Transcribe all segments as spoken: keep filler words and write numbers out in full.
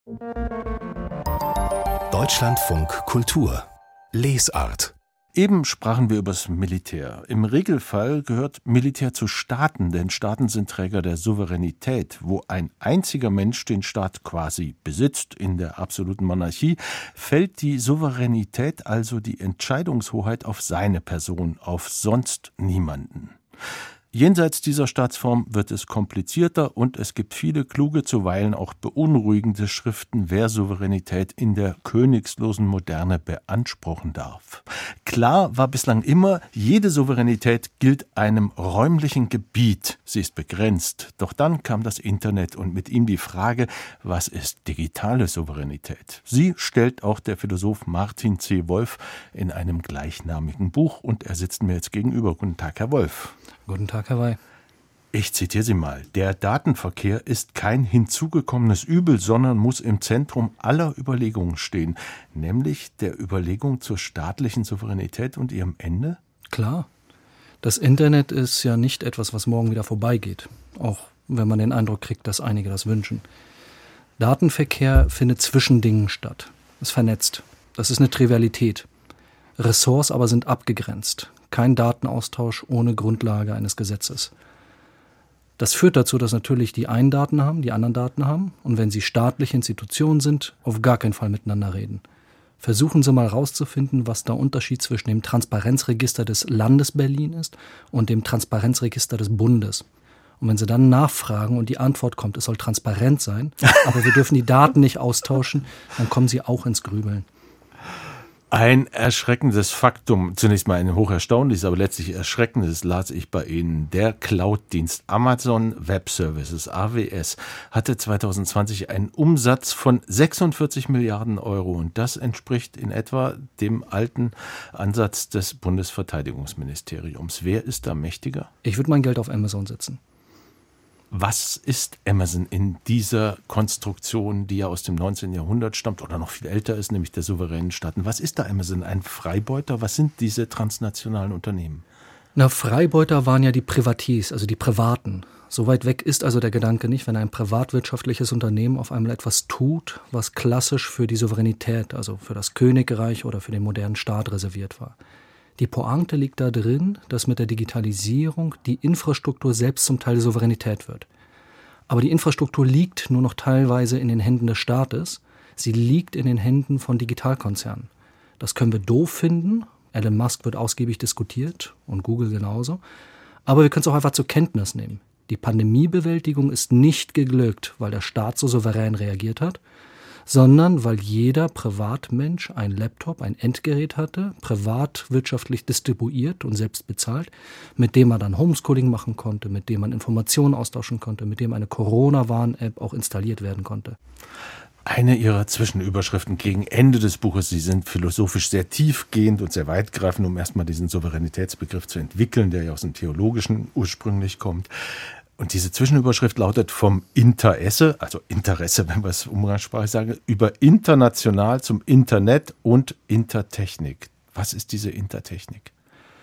Deutschlandfunk Kultur Lesart. Eben sprachen wir über das Militär. Im Regelfall gehört Militär zu Staaten, denn Staaten sind Träger der Souveränität. Wo ein einziger Mensch den Staat quasi besitzt, in der absoluten Monarchie, fällt die Souveränität, also die Entscheidungshoheit, auf seine Person, auf sonst niemanden. Jenseits dieser Staatsform wird es komplizierter und es gibt viele kluge, zuweilen auch beunruhigende Schriften, wer Souveränität in der königslosen Moderne beanspruchen darf. Klar war bislang immer, jede Souveränität gilt einem räumlichen Gebiet. Sie ist begrenzt. Doch dann kam das Internet und mit ihm die Frage, was ist digitale Souveränität? Sie stellt auch der Philosoph Martin C. Wolf in einem gleichnamigen Buch und er sitzt mir jetzt gegenüber. Guten Tag, Herr Wolf. Guten Tag, Herr Wey. Ich zitiere Sie mal. Der Datenverkehr ist kein hinzugekommenes Übel, sondern muss im Zentrum aller Überlegungen stehen, nämlich der Überlegung zur staatlichen Souveränität und ihrem Ende? Klar. Das Internet ist ja nicht etwas, was morgen wieder vorbeigeht, auch wenn man den Eindruck kriegt, dass einige das wünschen. Datenverkehr findet zwischen Dingen statt, ist vernetzt. Das ist eine Trivialität. Ressorts aber sind abgegrenzt. Kein Datenaustausch ohne Grundlage eines Gesetzes. Das führt dazu, dass natürlich die einen Daten haben, die anderen Daten haben und wenn sie staatliche Institutionen sind, auf gar keinen Fall miteinander reden. Versuchen Sie mal rauszufinden, was der Unterschied zwischen dem Transparenzregister des Landes Berlin ist und dem Transparenzregister des Bundes. Und wenn Sie dann nachfragen und die Antwort kommt, es soll transparent sein, aber wir dürfen die Daten nicht austauschen, dann kommen Sie auch ins Grübeln. Ein erschreckendes Faktum, zunächst mal ein hocherstaunliches, aber letztlich erschreckendes, las ich bei Ihnen. Der Cloud-Dienst Amazon Web Services, A W S, hatte zwanzig zwanzig einen Umsatz von sechsundvierzig Milliarden Euro. Und das entspricht in etwa dem alten Ansatz des Bundesverteidigungsministeriums. Wer ist da mächtiger? Ich würde mein Geld auf Amazon setzen. Was ist Amazon in dieser Konstruktion, die ja aus dem neunzehnten Jahrhundert stammt oder noch viel älter ist, nämlich der souveränen Staaten? Was ist da Amazon? Ein Freibeuter? Was sind diese transnationalen Unternehmen? Na, Freibeuter waren ja die Privatiers, also die Privaten. So weit weg ist also der Gedanke nicht, wenn ein privatwirtschaftliches Unternehmen auf einmal etwas tut, was klassisch für die Souveränität, also für das Königreich oder für den modernen Staat reserviert war. Die Pointe liegt da drin, dass mit der Digitalisierung die Infrastruktur selbst zum Teil Souveränität wird. Aber die Infrastruktur liegt nur noch teilweise in den Händen des Staates. Sie liegt in den Händen von Digitalkonzernen. Das können wir doof finden. Elon Musk wird ausgiebig diskutiert und Google genauso. Aber wir können es auch einfach zur Kenntnis nehmen. Die Pandemiebewältigung ist nicht geglückt, weil der Staat so souverän reagiert hat, sondern weil jeder Privatmensch ein Laptop, ein Endgerät hatte, privat wirtschaftlich distribuiert und selbst bezahlt, mit dem man dann Homeschooling machen konnte, mit dem man Informationen austauschen konnte, mit dem eine Corona-Warn-App auch installiert werden konnte. Eine Ihrer Zwischenüberschriften gegen Ende des Buches, Sie sind philosophisch sehr tiefgehend und sehr weitgreifend, um erstmal diesen Souveränitätsbegriff zu entwickeln, der ja aus dem Theologischen ursprünglich kommt. Und diese Zwischenüberschrift lautet vom Interesse, also Interesse, wenn wir es umgangssprachlich sagen, über international zum Internet und Intertechnik. Was ist diese Intertechnik?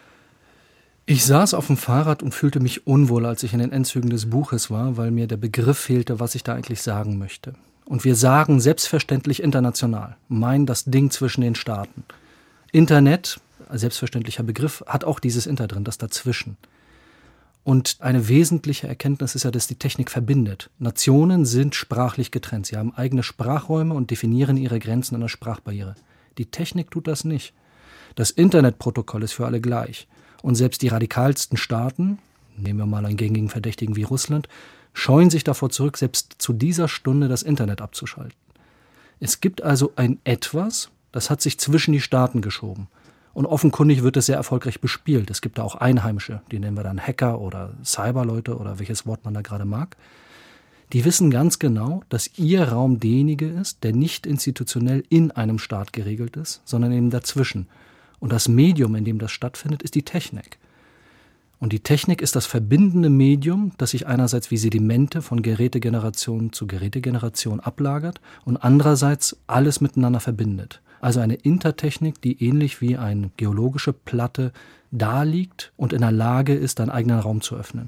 Ich saß auf dem Fahrrad und fühlte mich unwohl, als ich in den Endzügen des Buches war, weil mir der Begriff fehlte, was ich da eigentlich sagen möchte. Und wir sagen selbstverständlich international, meinen das Ding zwischen den Staaten. Internet, als selbstverständlicher Begriff, hat auch dieses Inter drin, das dazwischen. Und eine wesentliche Erkenntnis ist ja, dass die Technik verbindet. Nationen sind sprachlich getrennt. Sie haben eigene Sprachräume und definieren ihre Grenzen an der Sprachbarriere. Die Technik tut das nicht. Das Internetprotokoll ist für alle gleich. Und selbst die radikalsten Staaten, nehmen wir mal einen gängigen Verdächtigen wie Russland, scheuen sich davor zurück, selbst zu dieser Stunde das Internet abzuschalten. Es gibt also ein Etwas, das hat sich zwischen die Staaten geschoben. Und offenkundig wird es sehr erfolgreich bespielt. Es gibt da auch Einheimische, die nennen wir dann Hacker oder Cyberleute oder welches Wort man da gerade mag. Die wissen ganz genau, dass ihr Raum derjenige ist, der nicht institutionell in einem Staat geregelt ist, sondern eben dazwischen. Und das Medium, in dem das stattfindet, ist die Technik. Und die Technik ist das verbindende Medium, das sich einerseits wie Sedimente von Gerätegeneration zu Gerätegeneration ablagert und andererseits alles miteinander verbindet. Also eine Intertechnik, die ähnlich wie eine geologische Platte da liegt und in der Lage ist, einen eigenen Raum zu öffnen.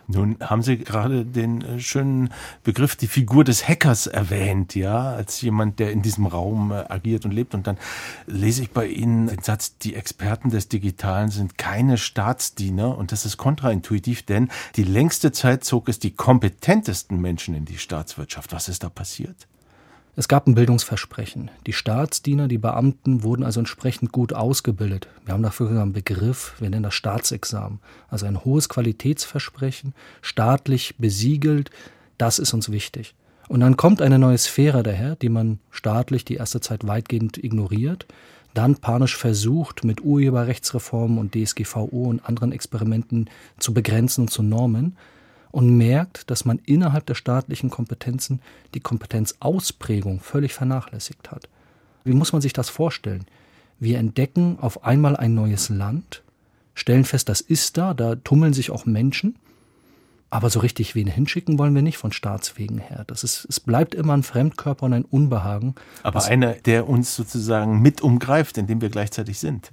Nun haben Sie gerade den schönen Begriff, die Figur des Hackers erwähnt, ja, als jemand, der in diesem Raum agiert und lebt. Und dann lese ich bei Ihnen den Satz, die Experten des Digitalen sind keine Staatsdiener. Und das ist kontraintuitiv, denn die längste Zeit zog es die kompetentesten Menschen in die Staatswirtschaft. Was ist da passiert? Es gab ein Bildungsversprechen. Die Staatsdiener, die Beamten wurden also entsprechend gut ausgebildet. Wir haben dafür einen Begriff, wir nennen das Staatsexamen. Also ein hohes Qualitätsversprechen, staatlich besiegelt, das ist uns wichtig. Und dann kommt eine neue Sphäre daher, die man staatlich die erste Zeit weitgehend ignoriert, dann panisch versucht, mit Urheberrechtsreformen und D S G V O und anderen Experimenten zu begrenzen und zu normen. Und merkt, dass man innerhalb der staatlichen Kompetenzen die Kompetenzausprägung völlig vernachlässigt hat. Wie muss man sich das vorstellen? Wir entdecken auf einmal ein neues Land, stellen fest, das ist da, da tummeln sich auch Menschen, aber so richtig wen hinschicken wollen wir nicht von Staatswegen her. Das ist, es bleibt immer ein Fremdkörper und ein Unbehagen. Aber einer, der uns sozusagen mit umgreift, in dem wir gleichzeitig sind.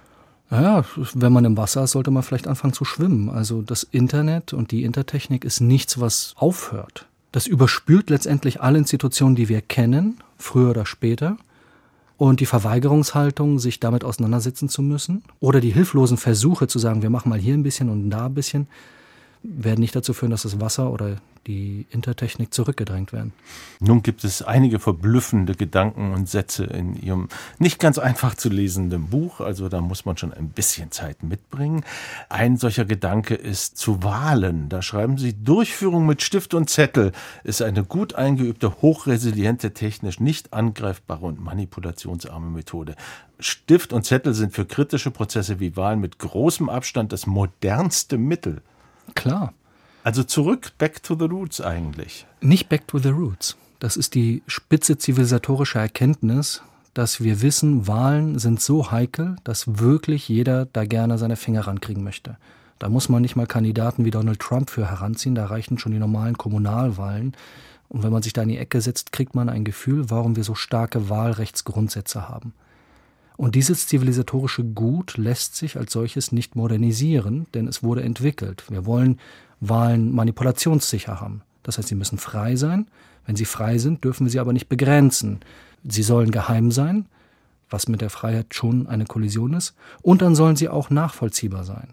Naja, wenn man im Wasser ist, sollte man vielleicht anfangen zu schwimmen. Also das Internet und die Intertechnik ist nichts, was aufhört. Das überspült letztendlich alle Institutionen, die wir kennen, früher oder später. Und die Verweigerungshaltung, sich damit auseinandersetzen zu müssen, oder die hilflosen Versuche zu sagen, wir machen mal hier ein bisschen und da ein bisschen, werden nicht dazu führen, dass das Wasser oder die Intertechnik zurückgedrängt werden. Nun gibt es einige verblüffende Gedanken und Sätze in Ihrem nicht ganz einfach zu lesenden Buch, also da muss man schon ein bisschen Zeit mitbringen. Ein solcher Gedanke ist zu Wahlen. Da schreiben Sie, Durchführung mit Stift und Zettel ist eine gut eingeübte, hochresiliente, technisch nicht angreifbare und manipulationsarme Methode. Stift und Zettel sind für kritische Prozesse wie Wahlen mit großem Abstand das modernste Mittel. Klar. Also zurück, back to the roots eigentlich. Nicht back to the roots. Das ist die spitze zivilisatorische Erkenntnis, dass wir wissen, Wahlen sind so heikel, dass wirklich jeder da gerne seine Finger rankriegen möchte. Da muss man nicht mal Kandidaten wie Donald Trump für heranziehen, da reichen schon die normalen Kommunalwahlen. Und wenn man sich da in die Ecke setzt, kriegt man ein Gefühl, warum wir so starke Wahlrechtsgrundsätze haben. Und dieses zivilisatorische Gut lässt sich als solches nicht modernisieren, denn es wurde entwickelt. Wir wollen Wahlen manipulationssicher haben. Das heißt, sie müssen frei sein. Wenn sie frei sind, dürfen wir sie aber nicht begrenzen. Sie sollen geheim sein, was mit der Freiheit schon eine Kollision ist. Und dann sollen sie auch nachvollziehbar sein.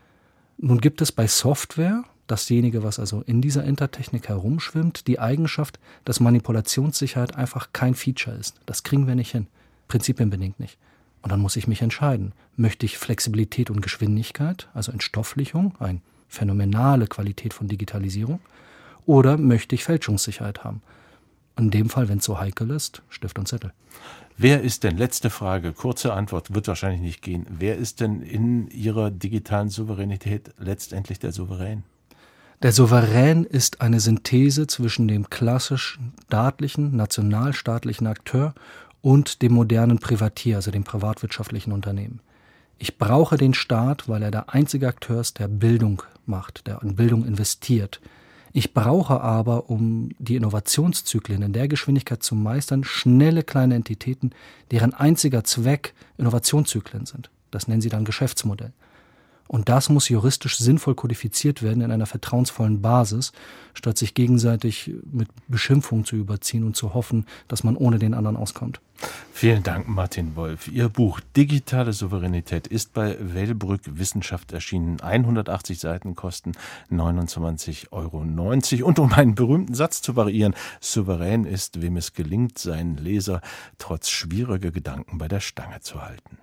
Nun gibt es bei Software, dasjenige, was also in dieser Intertechnik herumschwimmt, die Eigenschaft, dass Manipulationssicherheit einfach kein Feature ist. Das kriegen wir nicht hin, prinzipienbedingt nicht. Und dann muss ich mich entscheiden. Möchte ich Flexibilität und Geschwindigkeit, also Entstofflichung, eine phänomenale Qualität von Digitalisierung, oder möchte ich Fälschungssicherheit haben? In dem Fall, wenn es so heikel ist, Stift und Zettel. Wer ist denn, letzte Frage, kurze Antwort, wird wahrscheinlich nicht gehen, wer ist denn in Ihrer digitalen Souveränität letztendlich der Souverän? Der Souverän ist eine Synthese zwischen dem klassischen staatlichen, nationalstaatlichen Akteur und dem modernen Privatier, also dem privatwirtschaftlichen Unternehmen. Ich brauche den Staat, weil er der einzige Akteur ist, der Bildung macht, der in Bildung investiert. Ich brauche aber, um die Innovationszyklen in der Geschwindigkeit zu meistern, schnelle kleine Entitäten, deren einziger Zweck Innovationszyklen sind. Das nennen sie dann Geschäftsmodell. Und das muss juristisch sinnvoll kodifiziert werden in einer vertrauensvollen Basis, statt sich gegenseitig mit Beschimpfung zu überziehen und zu hoffen, dass man ohne den anderen auskommt. Vielen Dank, Martin Wolf. Ihr Buch Digitale Souveränität ist bei Wellbrück Wissenschaft erschienen. hundertachtzig Seiten kosten neunundzwanzig Euro neunzig. Und um einen berühmten Satz zu variieren, souverän ist, wem es gelingt, seinen Leser trotz schwieriger Gedanken bei der Stange zu halten.